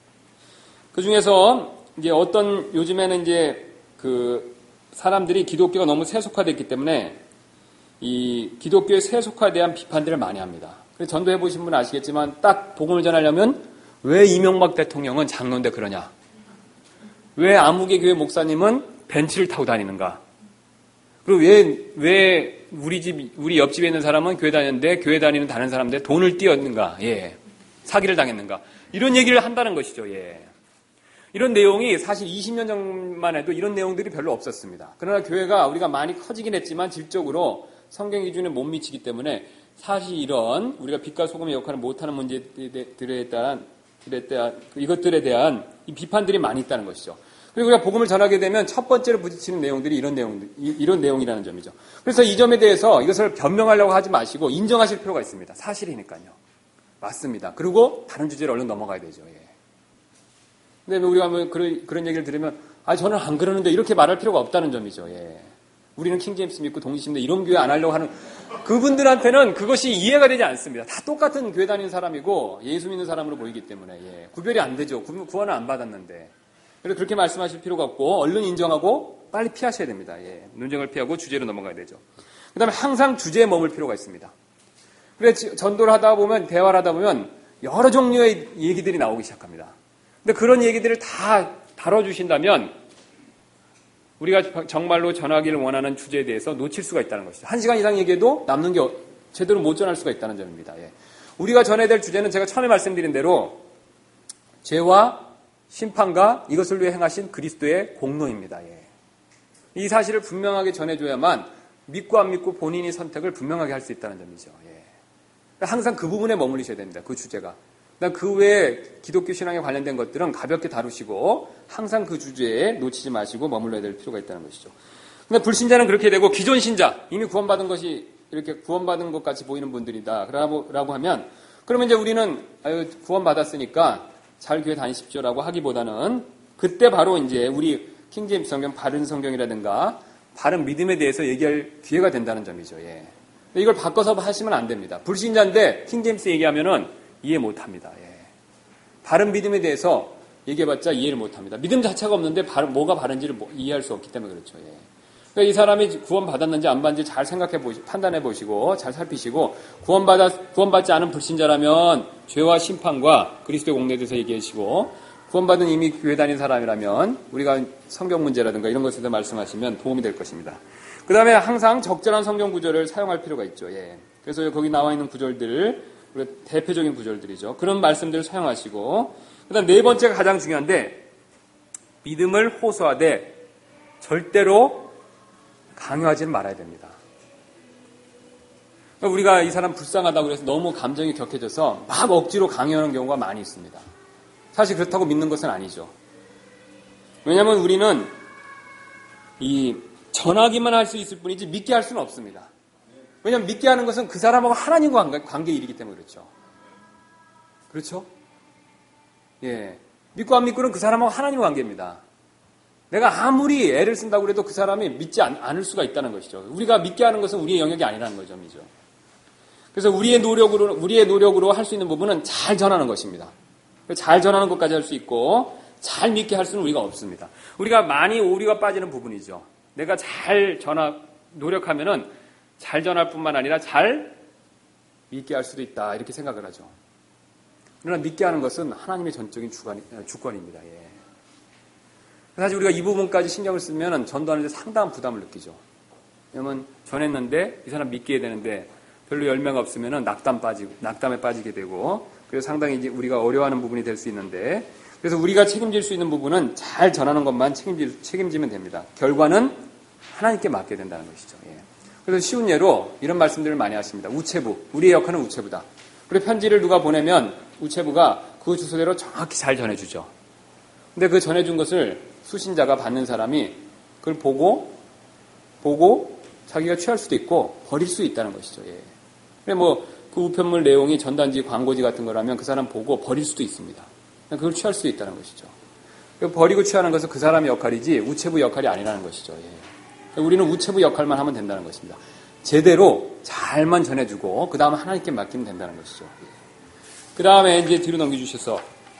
그 중에서 이제 어떤 요즘에는 이제 그 사람들이 기독교가 너무 세속화됐기 때문에 이 기독교의 세속화에 대한 비판들을 많이 합니다. 그래서 전도해 보신 분은 아시겠지만 딱 복음을 전하려면 왜 이명박 대통령은 장로인데 그러냐? 왜 아무개 교회 목사님은 벤츠를 타고 다니는가? 그리고 왜, 왜 우리 집, 우리 옆집에 있는 사람은 교회 다녔는데 교회 다니는 다른 사람들 돈을 띄었는가? 예. 사기를 당했는가? 이런 얘기를 한다는 것이죠. 예. 이런 내용이 사실 이십 년 전만 해도 이런 내용들이 별로 없었습니다. 그러나 교회가 우리가 많이 커지긴 했지만 질적으로 성경 기준에 못 미치기 때문에 사실 이런 우리가 빛과 소금의 역할을 못하는 문제들에 대한 이것들에 대한 이 비판들이 많이 있다는 것이죠. 그리고 우리가 복음을 전하게 되면 첫 번째로 부딪히는 내용들이 이런 내용들, 이런 내용이라는 점이죠. 그래서 이 점에 대해서 이것을 변명하려고 하지 마시고 인정하실 필요가 있습니다. 사실이니까요. 맞습니다. 그리고 다른 주제로 얼른 넘어가야 되죠. 예. 근데 우리가 뭐 그런, 그런 얘기를 들으면 아, 저는 안 그러는데 이렇게 말할 필요가 없다는 점이죠. 예. 우리는 킹제임스 믿고 동시신데 이런 교회 안 하려고 하는 그분들한테는 그것이 이해가 되지 않습니다. 다 똑같은 교회 다니는 사람이고 예수 믿는 사람으로 보이기 때문에 예. 구별이 안 되죠. 구원을 안 받았는데. 그래서 그렇게 말씀하실 필요가 없고 얼른 인정하고 빨리 피하셔야 됩니다. 예. 논쟁을 피하고 주제로 넘어가야 되죠. 그 다음에 항상 주제에 머물 필요가 있습니다. 그래서 전도를 하다 보면 대화를 하다 보면 여러 종류의 얘기들이 나오기 시작합니다. 근데 그런 얘기들을 다 다뤄주신다면 우리가 정말로 전하기를 원하는 주제에 대해서 놓칠 수가 있다는 것이죠. 한 시간 이상 얘기해도 남는 게 제대로 못 전할 수가 있다는 점입니다. 예. 우리가 전해야 될 주제는 제가 처음에 말씀드린 대로 죄와 심판과 이것을 위해 행하신 그리스도의 공로입니다. 예. 이 사실을 분명하게 전해줘야만 믿고 안 믿고 본인이 선택을 분명하게 할 수 있다는 점이죠. 예. 항상 그 부분에 머물리셔야 됩니다. 그 주제가. 그 외에 기독교 신앙에 관련된 것들은 가볍게 다루시고 항상 그 주제에 놓치지 마시고 머물러야 될 필요가 있다는 것이죠. 근데 불신자는 그렇게 되고 기존 신자, 이미 구원받은 것이 이렇게 구원받은 것 같이 보이는 분들이다 라고 하면 그러면 이제 우리는 아유, 구원받았으니까 잘 교회 다니십시오라고 하기보다는 그때 바로 이제 우리 킹제임스 성경 바른 성경이라든가 바른 믿음에 대해서 얘기할 기회가 된다는 점이죠. 예. 이걸 바꿔서 하시면 안 됩니다. 불신자인데 킹제임스 얘기하면은 이해 못합니다. 예. 바른 믿음에 대해서 얘기해봤자 이해를 못합니다. 믿음 자체가 없는데 바른, 뭐가 바른지를 이해할 수 없기 때문에 그렇죠. 예. 그러니까 이 사람이 구원 받았는지 안 받았는지 잘 생각해 보시, 판단해 보시고 잘 살피시고 구원받아 구원받지 않은 불신자라면 죄와 심판과 그리스도의 공로에 대해서 얘기하시고 구원받은 이미 교회 다닌 사람이라면 우리가 성경 문제라든가 이런 것에 대해서 말씀하시면 도움이 될 것입니다. 그 다음에 항상 적절한 성경 구절을 사용할 필요가 있죠. 예. 그래서 거기 나와 있는 구절들을 우리가 대표적인 구절들이죠. 그런 말씀들을 사용하시고 그 다음 네 번째가 가장 중요한데 믿음을 호소하되 절대로 강요하지는 말아야 됩니다. 우리가 이 사람 불쌍하다고 해서 너무 감정이 격해져서 막 억지로 강요하는 경우가 많이 있습니다. 사실 그렇다고 믿는 것은 아니죠. 왜냐하면 우리는 이 전하기만 할 수 있을 뿐이지 믿게 할 수는 없습니다. 왜냐하면 믿게 하는 것은 그 사람하고 하나님과 관계의 일이기 때문에 그렇죠. 그렇죠? 예. 믿고 안 믿고는 그 사람하고 하나님과 관계입니다. 내가 아무리 애를 쓴다고 해도 그 사람이 믿지 않, 않을 수가 있다는 것이죠. 우리가 믿게 하는 것은 우리의 영역이 아니라는 거죠. 그래서 우리의 노력으로, 우리의 노력으로 할 수 있는 부분은 잘 전하는 것입니다. 잘 전하는 것까지 할 수 있고, 잘 믿게 할 수는 우리가 없습니다. 우리가 많이 오류가 빠지는 부분이죠. 내가 잘 전하, 노력하면은 잘 전할 뿐만 아니라 잘 믿게 할 수도 있다. 이렇게 생각을 하죠. 그러나 믿게 하는 것은 하나님의 전적인 주관, 주권입니다. 예. 사실 우리가 이 부분까지 신경을 쓰면 전도하는데 상당한 부담을 느끼죠. 왜냐면 전했는데 이 사람 믿게 해야 되는데 별로 열매가 없으면 낙담 빠지고, 낙담에 빠지게 되고, 그래서 상당히 이제 우리가 어려워하는 부분이 될 수 있는데, 그래서 우리가 책임질 수 있는 부분은 잘 전하는 것만 책임질, 책임지면 됩니다. 결과는 하나님께 맡게 된다는 것이죠. 예. 그래서 쉬운 예로 이런 말씀들을 많이 하십니다. 우체부, 우리의 역할은 우체부다. 그리고 편지를 누가 보내면 우체부가 그 주소대로 정확히 잘 전해주죠. 근데 그 전해준 것을 수신자가 받는 사람이 그걸 보고, 보고 자기가 취할 수도 있고 버릴 수 있다는 것이죠. 예. 그래 뭐 그 우편물 내용이 전단지 광고지 같은 거라면 그 사람 보고 버릴 수도 있습니다. 그걸 취할 수 있다는 것이죠. 버리고 취하는 것은 그 사람의 역할이지 우체부 역할이 아니라는 것이죠. 예. 우리는 우체부 역할만 하면 된다는 것입니다. 제대로 잘만 전해주고 그 다음 하나님께 맡기면 된다는 것이죠. 예. 그 다음에 이제 뒤로 넘겨주셔서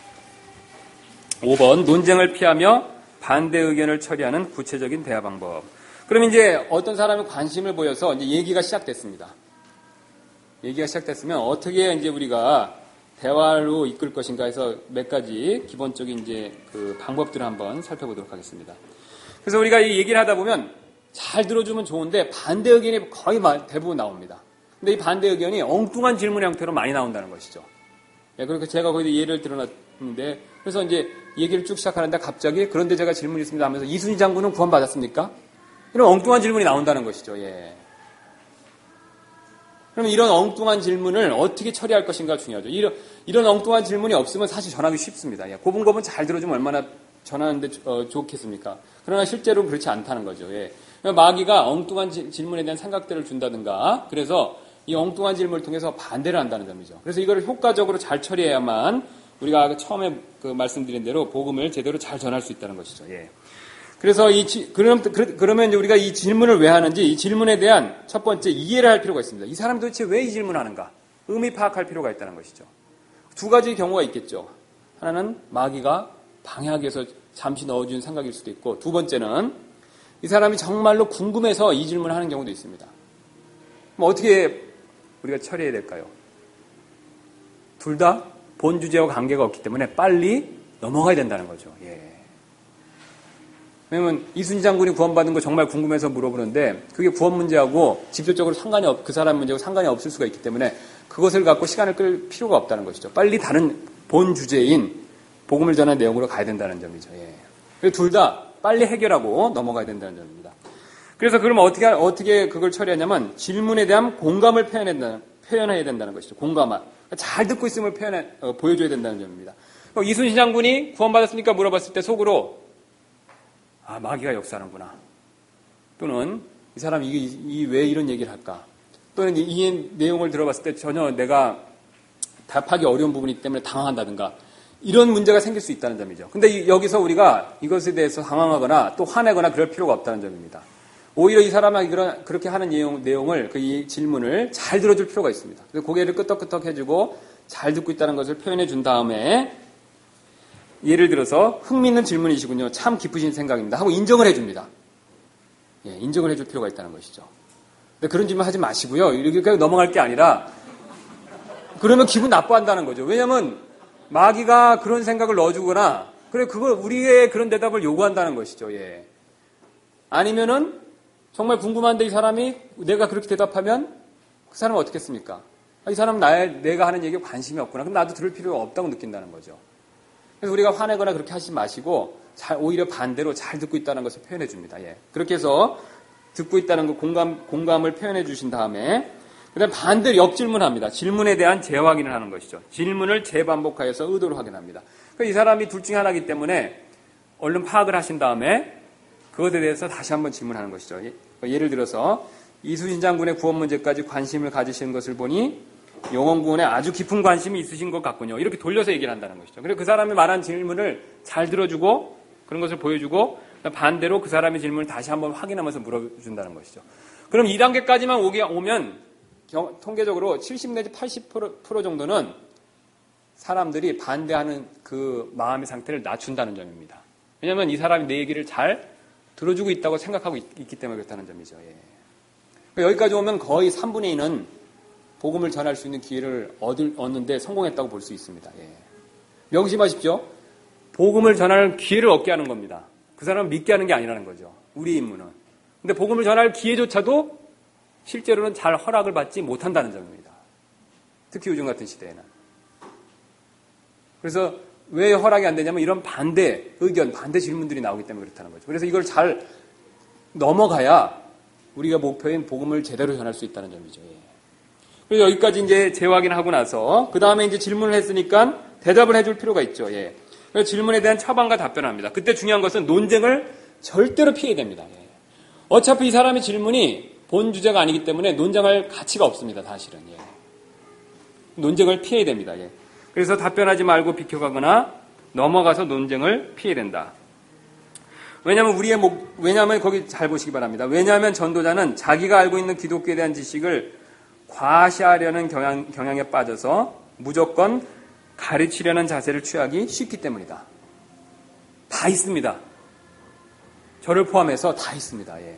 오 번 논쟁을 피하며 반대 의견을 처리하는 구체적인 대화 방법. 그럼 이제 어떤 사람이 관심을 보여서 이제 얘기가 시작됐습니다. 얘기가 시작됐으면 어떻게 이제 우리가 대화로 이끌 것인가 해서 몇 가지 기본적인 이제 그 방법들을 한번 살펴보도록 하겠습니다. 그래서 우리가 이 얘기를 하다 보면 잘 들어주면 좋은데 반대 의견이 거의 대부분 나옵니다. 근데 이 반대 의견이 엉뚱한 질문 형태로 많이 나온다는 것이죠. 예, 그러니까 제가 거기서 예를 들어놨는데 그래서 이제 얘기를 쭉 시작하는데 갑자기 그런데 제가 질문이 있습니다 하면서 이순희 장군은 구원받았습니까? 이런 엉뚱한 질문이 나온다는 것이죠. 예. 그럼 이런 엉뚱한 질문을 어떻게 처리할 것인가 중요하죠. 이런, 이런 엉뚱한 질문이 없으면 사실 전하기 쉽습니다. 예. 고분고분 잘 들어주면 얼마나 전하는데 어, 좋겠습니까? 그러나 실제로는 그렇지 않다는 거죠. 예. 마귀가 엉뚱한 지, 질문에 대한 생각들을 준다든가 그래서 이 엉뚱한 질문을 통해서 반대를 한다는 점이죠. 그래서 이걸 효과적으로 잘 처리해야만 우리가 처음에 그 말씀드린 대로 복음을 제대로 잘 전할 수 있다는 것이죠. 예. 그래서 이 지, 그럼, 그러면 이제 우리가 이 질문을 왜 하는지 이 질문에 대한 첫 번째 이해를 할 필요가 있습니다. 이 사람이 도대체 왜 이 질문을 하는가? 의미 파악할 필요가 있다는 것이죠. 두 가지 경우가 있겠죠. 하나는 마귀가 방해하기 위해서 잠시 넣어준 생각일 수도 있고 두 번째는 이 사람이 정말로 궁금해서 이 질문을 하는 경우도 있습니다. 그럼 어떻게 우리가 처리해야 될까요? 둘 다 본 주제와 관계가 없기 때문에 빨리 넘어가야 된다는 거죠. 예. 왜냐면 이순희 장군이 구원받은 거 정말 궁금해서 물어보는데 그게 구원 문제하고 직접적으로 상관이 없, 그 사람 문제하고 상관이 없을 수가 있기 때문에 그것을 갖고 시간을 끌 필요가 없다는 것이죠. 빨리 다른 본 주제인 복음을 전하는 내용으로 가야 된다는 점이죠. 예. 둘 다 빨리 해결하고 넘어가야 된다는 점입니다. 그래서 그러면 어떻게, 어떻게 그걸 처리하냐면 질문에 대한 공감을 표현해야 된다는, 표현해야 된다는 것이죠. 공감한. 잘 듣고 있음을 표현해, 어, 보여줘야 된다는 점입니다. 이순신 장군이 구원받았습니까? 물어봤을 때 속으로 아, 마귀가 역사하는구나. 또는 이 사람이 이, 이, 왜 이런 얘기를 할까? 또는 이, 이 내용을 들어봤을 때 전혀 내가 답하기 어려운 부분이기 때문에 당황한다든가 이런 문제가 생길 수 있다는 점이죠. 근데 여기서 우리가 이것에 대해서 당황하거나 또 화내거나 그럴 필요가 없다는 점입니다. 오히려 이 사람이 그렇게 하는 내용, 내용을, 그 이 질문을 잘 들어줄 필요가 있습니다. 그래서 고개를 끄덕끄덕 해주고 잘 듣고 있다는 것을 표현해 준 다음에 예를 들어서 흥미있는 질문이시군요. 참 깊으신 생각입니다. 하고 인정을 해줍니다. 예, 인정을 해줄 필요가 있다는 것이죠. 근데 그런 질문 하지 마시고요. 이렇게 그냥 넘어갈 게 아니라 그러면 기분 나빠한다는 거죠. 왜냐하면 마귀가 그런 생각을 넣어주거나 그래 그걸 우리의 그런 대답을 요구한다는 것이죠. 예. 아니면은 정말 궁금한데 이 사람이 내가 그렇게 대답하면 그 사람은 어떻게 했습니까? 이 사람은 나의, 내가 하는 얘기에 관심이 없구나. 그럼 나도 들을 필요가 없다고 느낀다는 거죠. 그래서 우리가 화내거나 그렇게 하지 마시고 잘, 오히려 반대로 잘 듣고 있다는 것을 표현해 줍니다. 예. 그렇게 해서 듣고 있다는 거 공감, 공감을 표현해 주신 다음에 그 다음에 반대로 역질문합니다. 질문에 대한 재확인을 하는 것이죠. 질문을 재반복하여서 의도를 확인합니다. 그러니까 이 사람이 둘 중에 하나이기 때문에 얼른 파악을 하신 다음에 그것에 대해서 다시 한번 질문하는 것이죠. 예를 들어서 이순신 장군의 구원 문제까지 관심을 가지시는 것을 보니 영원구원에 아주 깊은 관심이 있으신 것 같군요. 이렇게 돌려서 얘기를 한다는 것이죠. 그래서 그 사람이 말한 질문을 잘 들어주고 그런 것을 보여주고 반대로 그 사람의 질문을 다시 한번 확인하면서 물어준다는 것이죠. 그럼 이 단계까지만 오게 오면 경, 통계적으로 칠십 내지 팔십 퍼센트 정도는 사람들이 반대하는 그 마음의 상태를 낮춘다는 점입니다. 왜냐하면 이 사람이 내 얘기를 잘 들어주고 있다고 생각하고 있, 있기 때문에 그렇다는 점이죠. 예. 그러니까 여기까지 오면 거의 삼분의 이는 복음을 전할 수 있는 기회를 얻을, 얻는데 성공했다고 볼 수 있습니다. 예. 명심하십시오. 복음을 전할 기회를 얻게 하는 겁니다. 그 사람을 믿게 하는 게 아니라는 거죠. 우리 임무는. 근데 복음을 전할 기회조차도 실제로는 잘 허락을 받지 못한다는 점입니다. 특히 요즘 같은 시대에는. 그래서 왜 허락이 안 되냐면 이런 반대 의견, 반대 질문들이 나오기 때문에 그렇다는 거죠. 그래서 이걸 잘 넘어가야 우리가 목표인 복음을 제대로 전할 수 있다는 점이죠. 예. 그래서 여기까지 이제 재확인하고 나서 그 다음에 이제 질문을 했으니까 대답을 해줄 필요가 있죠. 예. 그래서 질문에 대한 처방과 답변을 합니다. 그때 중요한 것은 논쟁을 절대로 피해야 됩니다. 예. 어차피 이 사람의 질문이 본 주제가 아니기 때문에 논쟁할 가치가 없습니다. 사실은. 예. 논쟁을 피해야 됩니다. 예. 그래서 답변하지 말고 비켜가거나 넘어가서 논쟁을 피해야 된다. 왜냐하면 우리의 목, 왜냐하면 거기 잘 보시기 바랍니다. 왜냐하면 전도자는 자기가 알고 있는 기독교에 대한 지식을 과시하려는 경향, 경향에 빠져서 무조건 가르치려는 자세를 취하기 쉽기 때문이다. 다 있습니다. 저를 포함해서 다 있습니다. 예.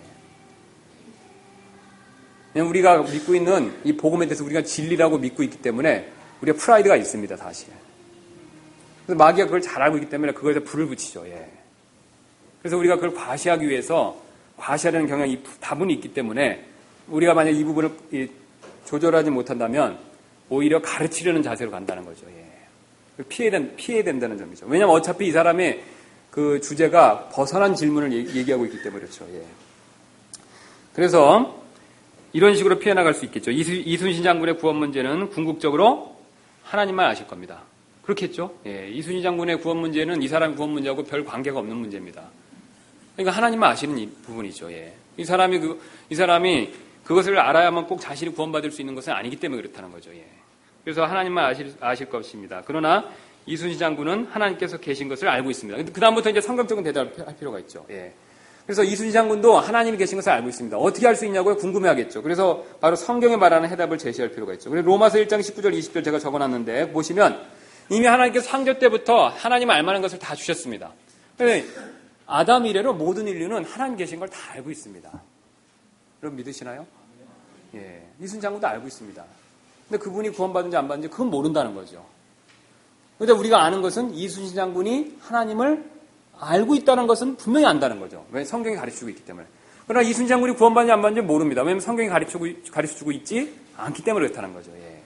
왜냐하면 우리가 믿고 있는 이 복음에 대해서 우리가 진리라고 믿고 있기 때문에 우리가 프라이드가 있습니다, 사실. 그래서 마귀가 그걸 잘 알고 있기 때문에 그거에서 불을 붙이죠. 예. 그래서 우리가 그걸 과시하기 위해서 과시하려는 경향이 다분히 있기 때문에 우리가 만약 이 부분을 조절하지 못한다면 오히려 가르치려는 자세로 간다는 거죠. 예. 피해야, 된, 피해야 된다는 점이죠. 왜냐하면 어차피 이 사람의 그 주제가 벗어난 질문을 얘기하고 있기 때문에 그렇죠. 예. 그래서 이런 식으로 피해 나갈 수 있겠죠. 이수, 이순신 장군의 구원 문제는 궁극적으로 하나님만 아실 겁니다. 그렇겠죠? 예, 이순신 장군의 구원 문제는 이 사람의 구원 문제하고 별 관계가 없는 문제입니다. 그러니까 하나님만 아시는 이 부분이죠. 예. 이 사람이 그, 이 사람이 그것을 알아야만 꼭 자신이 구원받을 수 있는 것은 아니기 때문에 그렇다는 거죠. 예. 그래서 하나님만 아실, 아실 것입니다. 그러나 이순신 장군은 하나님께서 계신 것을 알고 있습니다. 그 다음부터 이제 성경적인 대답을 할 필요가 있죠. 예. 그래서 이순신 장군도 하나님이 계신 것을 알고 있습니다. 어떻게 알 수 있냐고요? 궁금해하겠죠. 그래서 바로 성경에 말하는 해답을 제시할 필요가 있죠. 그래서 로마서 일 장 십구 절 이십 절 제가 적어놨는데 보시면 이미 하나님께서 창조 때부터 하나님을 알만한 것을 다 주셨습니다. 아담 이래로 모든 인류는 하나님 계신 걸 다 알고 있습니다. 여러분 믿으시나요? 예, 이순신 장군도 알고 있습니다. 근데 그분이 구원받은지 안 받은지 그건 모른다는 거죠. 그런데 우리가 아는 것은 이순신 장군이 하나님을 알고 있다는 것은 분명히 안다는 거죠. 왜? 성경이 가르쳐주고 있기 때문에. 그러나 이순신 장군이 구원받는지 안 받는지 모릅니다. 왜냐하면 성경이 가르쳐주고, 가르쳐주고 있지 않기 때문에 그렇다는 거죠. 예.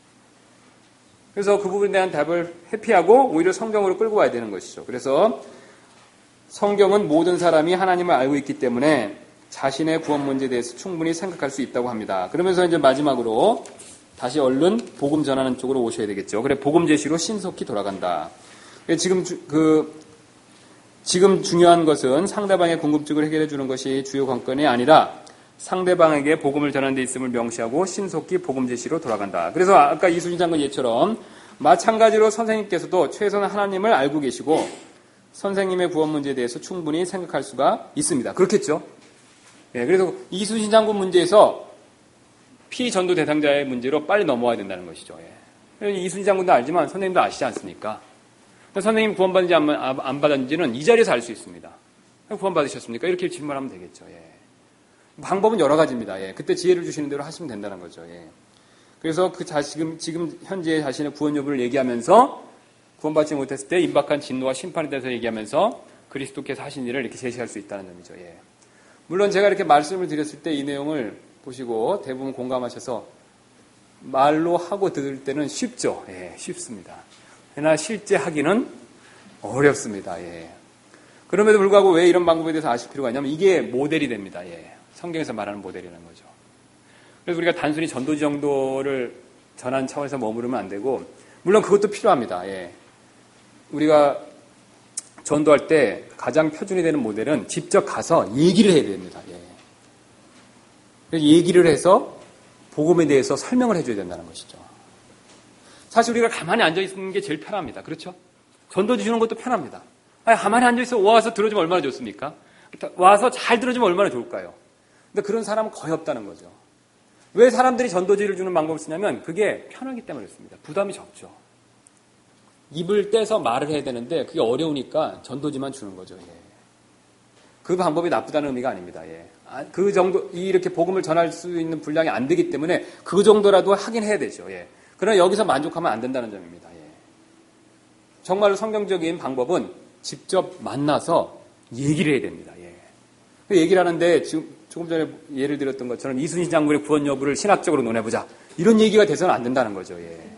그래서 그 부분에 대한 답을 회피하고 오히려 성경으로 끌고 와야 되는 것이죠. 그래서 성경은 모든 사람이 하나님을 알고 있기 때문에 자신의 구원 문제에 대해서 충분히 생각할 수 있다고 합니다. 그러면서 이제 마지막으로 다시 얼른 복음 전하는 쪽으로 오셔야 되겠죠. 그래 복음 제시로 신속히 돌아간다. 지금 주, 그 지금 중요한 것은 상대방의 궁금증을 해결해 주는 것이 주요 관건이 아니라 상대방에게 복음을 전하는 데 있음을 명시하고 신속히 복음 제시로 돌아간다. 그래서 아까 이순신 장군 예처럼 마찬가지로 선생님께서도 최소한 하나님을 알고 계시고 선생님의 구원 문제에 대해서 충분히 생각할 수가 있습니다. 그렇겠죠? 예, 그래서 이순신 장군 문제에서 피전도 대상자의 문제로 빨리 넘어와야 된다는 것이죠. 예. 이순신 장군도 알지만 선생님도 아시지 않습니까? 선생님 구원받는지 안, 안 받았는지는 이 자리에서 알 수 있습니다. 구원받으셨습니까? 이렇게 질문하면 되겠죠. 예. 방법은 여러 가지입니다. 예. 그때 지혜를 주시는 대로 하시면 된다는 거죠. 예. 그래서 그 자, 지금, 지금 현재 자신의 구원 여부를 얘기하면서 구원받지 못했을 때 임박한 진노와 심판에 대해서 얘기하면서 그리스도께서 하신 일을 이렇게 제시할 수 있다는 점이죠. 예. 물론 제가 이렇게 말씀을 드렸을 때 이 내용을 보시고 대부분 공감하셔서 말로 하고 들을 때는 쉽죠. 예, 쉽습니다. 그러나 실제 하기는 어렵습니다. 예. 그럼에도 불구하고 왜 이런 방법에 대해서 아실 필요가 있냐면 이게 모델이 됩니다. 예. 성경에서 말하는 모델이라는 거죠. 그래서 우리가 단순히 전도지 정도를 전한 차원에서 머무르면 안 되고 물론 그것도 필요합니다. 예. 우리가 전도할 때 가장 표준이 되는 모델은 직접 가서 얘기를 해야 됩니다. 예. 그래서 얘기를 해서 복음에 대해서 설명을 해줘야 된다는 것이죠. 사실 우리가 가만히 앉아있는 게 제일 편합니다. 그렇죠? 전도지 주는 것도 편합니다. 아니, 가만히 앉아있어 와서 들어주면 얼마나 좋습니까? 와서 잘 들어주면 얼마나 좋을까요? 근데 그런 사람은 거의 없다는 거죠. 왜 사람들이 전도지를 주는 방법을 쓰냐면 그게 편하기 때문에 그렇습니다. 부담이 적죠. 입을 떼서 말을 해야 되는데 그게 어려우니까 전도지만 주는 거죠. 예. 그 방법이 나쁘다는 의미가 아닙니다. 예. 그 정도, 이렇게 복음을 전할 수 있는 분량이 안 되기 때문에 그 정도라도 하긴 해야 되죠. 예. 그러나 여기서 만족하면 안 된다는 점입니다. 예. 정말로 성경적인 방법은 직접 만나서 얘기를 해야 됩니다. 예. 그 얘기를 하는데 지금 조금 전에 예를 들었던 것처럼 이순신 장군의 구원 여부를 신학적으로 논해보자. 이런 얘기가 돼서는 안 된다는 거죠. 예.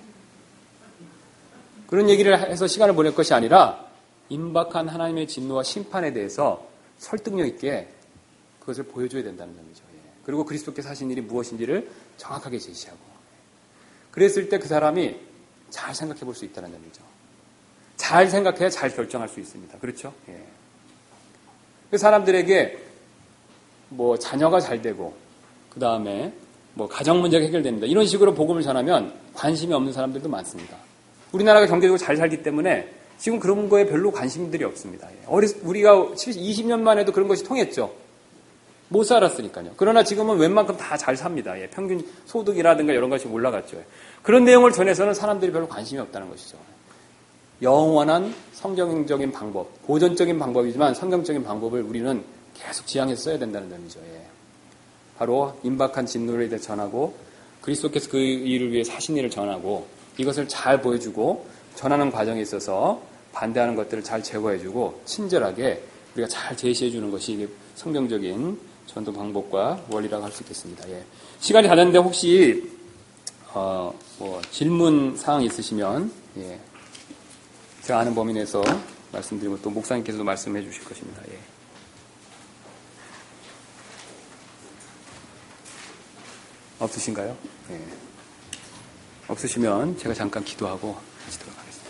그런 얘기를 해서 시간을 보낼 것이 아니라 임박한 하나님의 진노와 심판에 대해서 설득력 있게 그것을 보여줘야 된다는 점이죠. 예. 그리고 그리스도께서 하신 일이 무엇인지를 정확하게 제시하고. 그랬을 때 그 사람이 잘 생각해 볼 수 있다는 점이죠. 잘 생각해야 잘 결정할 수 있습니다. 그렇죠? 예. 그 사람들에게 뭐 자녀가 잘 되고 그 다음에 뭐 가정 문제가 해결됩니다. 이런 식으로 복음을 전하면 관심이 없는 사람들도 많습니다. 우리나라가 경제적으로 잘 살기 때문에 지금 그런 거에 별로 관심들이 없습니다. 우리가 이십 년만 해도 그런 것이 통했죠. 못 살았으니까요. 그러나 지금은 웬만큼 다 잘 삽니다. 평균 소득이라든가 이런 것이 올라갔죠. 그런 내용을 전해서는 사람들이 별로 관심이 없다는 것이죠. 영원한 성경적인 방법, 고전적인 방법이지만 성경적인 방법을 우리는 계속 지향해서 써야 된다는 점이죠. 바로 임박한 진노에 대해 전하고 그리스도께서 그 일을 위해 사신 일을 전하고 이것을 잘 보여주고 전하는 과정에 있어서 반대하는 것들을 잘 제거해주고 친절하게 우리가 잘 제시해주는 것이 성경적인 전도 방법과 원리라고 할 수 있겠습니다. 예. 시간이 다 됐는데 혹시 어, 뭐 질문 사항 있으시면 예. 제가 아는 범위 내에서 말씀드리고 또 목사님께서도 말씀해 주실 것입니다. 예. 없으신가요? 예. 없으시면 제가 잠깐 기도하고 마치도록 하겠습니다.